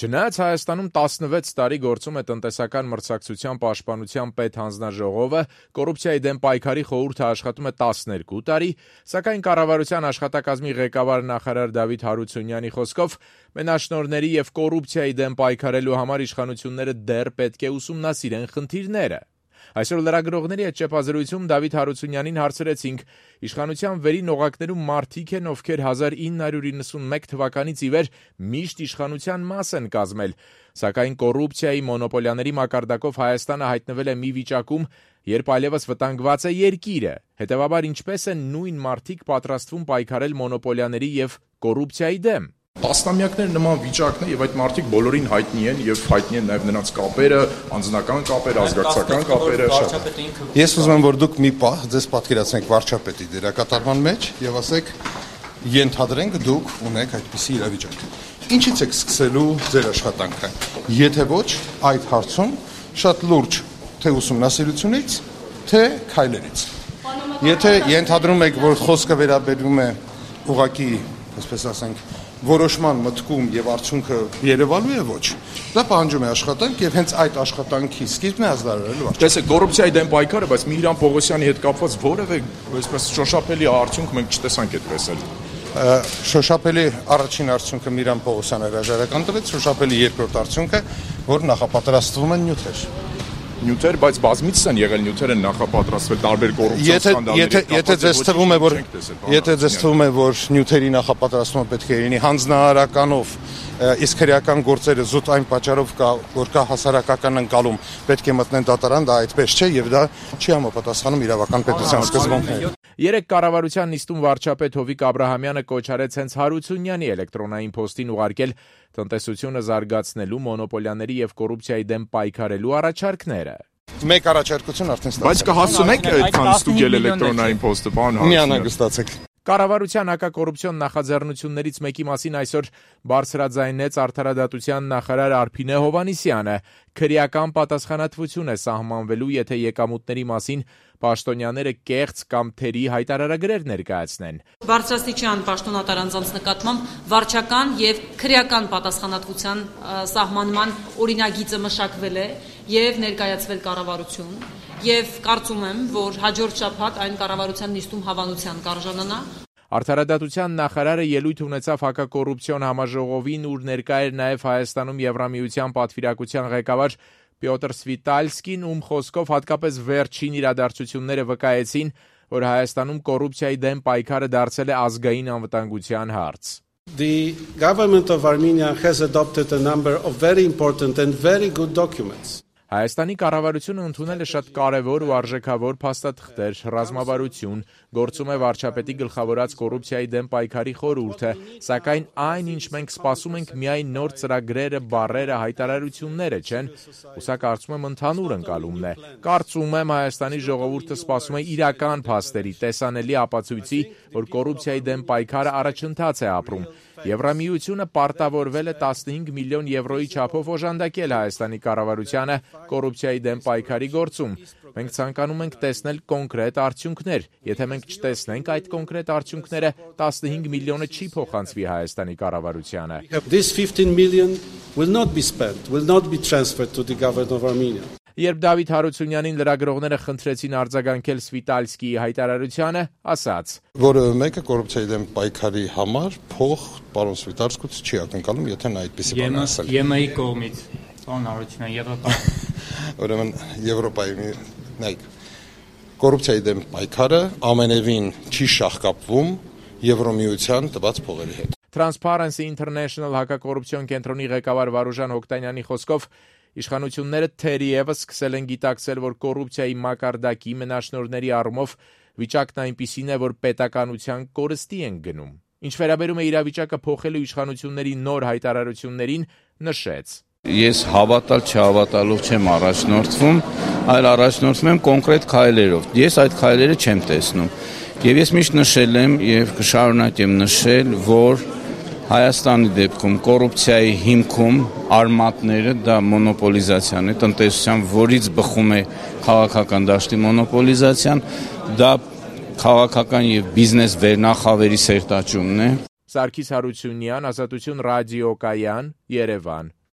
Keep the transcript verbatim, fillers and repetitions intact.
Չնայած Հայաստանում տասնվեց տարի գործում է տնտեսական մրցակցության պաշտպանության պետհանձնաժողովը, կոռուպցիայի դեմ պայքարի խորհուրդը աշխատում է տասներկու տարի, սակայն կառավարության աշխատակազմի ղեկավար նախարար Դավիթ Հարությունյանի խոսքով մենաշնորհների եւ կոռուպցիայի դեմ պայքարելու համար իշխանությունները դեռ պետք է ուսումնասիրեն խնդիրները։ Այսօր լրագրողների հետ ճեպազրույցում Դավիթ Հարությունյանին հարցրեցինք. իշխանության վերին օղակներում մարդիկ են, ովքեր հազար ինը հարյուր իննսունմեկ թվականից ի վեր միշտ իշխանության մաս են կազմել, սակայն կոռուպցիայի մոնոպոլիաների մակարդակով Հայաստանը հայտնվել է մի վիճակում, երբ այլևս վտանգված է երկիրը։ Հետևաբար ինչպես են նույն մարդիկ պատրաստվում պայքարել մոնոպոլիաների եւ կոռուպցիայի դեմ։ Տասնամյակներ նման վիճակն է եւ այդ մարդիկ բոլորին հայտնի են եւ հայտնի են նաեւ նրանց կապերը, անձնական կապերը, ազգակցական կապերը, շատ։ Ես ուզում եմ, որ դուք մի պահ ձեզ պատկերացնեք վարչապետի դերակատարման մեջ եւ ասեք, ենթադրենք դուք ունեք այդպիսի իրավիճակ։ Ինչից եք սկսելու ձեր աշխատանքը։ Եթե ոչ, այդ հարցում շատ լուրջ թե ուսումնասիրությունից, թե քայլերից։ Եթե ենթադրում եք, որ խոսքը վերաբերում է ուղղակի, այսպես ասենք, որոշման մտքում եւ արդյունքը երևալու է ոչ, դա պահանջում է աշխատանք եւ հենց այդ աշխատանքի սկիզբն է ազդարարելու արդյունքը։ Տեսեք, կոռուպցիայի դեմ պայքարը, բայց Միհրան Պողոսյանի հետ կապված որևէ այսպես շոշափելի արդյունք մենք չտեսանք այդպես էլ։ Շոշափելի առաջին արդյունքը Միհրան Պողոսյանը հրաժարական տվեց, շոշափելի երկրորդ արդյունքը, որ նախապատրաստվում են նյութեր։ Նյութեր, բայց բազմիցս են եղել նյութեր են նախապատրաստվել տարբեր կոռուպցիոն սկանդալների։ Եթե ձեզ թվում է, որ եթե ձեզ թվում է, որ նյութերի նախապատրաստումը պետք է լինի հանձնարարականով, իսկ քրեական գործերը զուտ այն պատճառով կա, որ կա հասարակական ընկալում, պետք է մտնեն դատարան, դա այդպես չէ եւ դա չի համապատասխանում իրավական պետության սկզբունքներին։ Երեք կառավարության նիստում վարչապետ Հովիկ Աբրահամյանը կոչ արեց հենց Հարությունյանի էլեկտրոնային փոստին ուղարկել տնտեսությունը զարգացնելու, մոնոպոլիաների եւ կոռուպցիայի դեմ պայքարելու առաջարկները։ Մեկ առաջարկություն արդեն ստացել։ Բայց կհասցնեք այդքան ստուգել էլեկտրոնային փոստը, պարոն Հարությունյան։ Մի անհանգստացեք։ Կառավարության հակակոռուպցիոն նախաձեռնություններից մեկի մասին այսօր բարձրաձայնեց արդարադատության նախարար Արփինե Հովհաննիսյանը։ Քրեական պատասխանատվություն է սահմանվելու, եթե եկամուտների մասին պաշտոնյաները կեղծ կամ թերի հայտարարագրեր ներկայացնեն։ Բարձրաստիճան պաշտոնատար անձանց նկատմամբ վարչական եւ քրեական պատասխանատվության սահմանման օրինագիծը մշակվել է եւ ներկայացվել կառավարություն։ Եվ կարծում եմ, որ հաջորդ շաբաթ այն կառավարության նիստում հավանության կարժանանա։ Արդարադատության նախարարը ելույթ ունեցավ հակակոռուպցիոն համաժողովին, ուր ներկա էր նաև Հայաստանում Եվրամիության պատվիրակության ղեկավար Պյոտր Սվիտալսկին, ում խոսքով հատկապես վերջին իրադարձությունները վկայեցին, որ Հայաստանում կոռուպցիայի դեմ պայքարը դարձել է ազգային անվտանգության հարց։ The government of Armenia has adopted a number of very important and very good documents. Հայաստանի կառավարությունը ընդունել է շատ կարևոր ու արժեքավոր փաստաթղթեր, ռազմավարություն, գործում է վարչապետի գլխավորած կոռուպցիայի դեմ պայքարի խորհուրդը, սակայն այն, ինչ մենք սպասում ենք, միայն նոր ծրագրերը, բառերը, հայտարարությունները չեն, ու սա կարծում եմ ընդհանուր ընկալումն է։ Կարծում եմ Հայաստանի ժողովուրդը սպասում է իրական փաստերի, տեսանելի ապացույցի, որ կոռուպցիայի դեմ պայքարը առաջընթաց է ապրում։ Եվրամիությունը պարտավորվել է տասնհինգ միլիոն եվրոյի չափով օժանդակել Հայաստանի կառավարությանը կոռուպցիայի դեմ պայքարի գործում։ Մենք ցանկանում ենք տեսնել կոնկրետ արդյունքներ։ Եթե մենք չտեսնենք այդ կոնկրետ արդյունքները, տասնհինգ միլիոնը չի փոխանցվի Հայաստանի կառավարությանը։ This fifteen million will not be spent, will not be transferred to the government of Armenia. Երբ Դավիթ Հարությունյանին լրագրողները խնդրեցին արձագանքել Սվիտալսկիի հայտարարությանը, ասաց. Որևէ մեկը կոռուպցիայի դեմ պայքարի համար փող պարոն Սվիտալսկուց չի ակնկալում, եթե նա այդպեսի բան ասել։ ԵՄ-ի կողմից, պարոն Հարությունյան, Եվրոպա։ Ուրեմն Եվրոպայի նայեք, կոռուպցիայի դեմ պայքարը ամենևին չի շահկապվում Եվրոմիության տված փողերի հետ։ Transparency International հակակոռուպցիոն կենտրոնի ղեկավար Վարուժան Հոկտանյանի խոսքով իշխանությունները թերևս սկսել են գիտակցել, որ կոռուպցիայի մակարդակի մենաշնորհների առումով վիճակն այնպիսին է, որ պետականության կորստի են գնում։ Ինչ վերաբերում է իրավիճակը փոխելու իշխանությունների նոր հայտարարություններին, նշեց. Ես հավատալ չհավատալով չեմ առաջնորդվում, այլ առաջնորդվում եմ կոնկրետ քայլերով։ Ես այդ քայլերը չեմ տեսնում։ Եվ ես միշտ նշել եմ եւ կշարունակեմ նշել, որ Հայաստանի դեպքում կոռուպցիայի հիմքում արմատները դա մոնոպոլիզացիան է, տնտեսության, որից բխում է քաղաքական դաշտի մոնոպոլիզացիան, դա քաղաքական եւ բիզնես վերնախավերի սերտաճումն է։ Սարգիս Հարությունյան, Ազատություն ռադիոկայան, Երևան։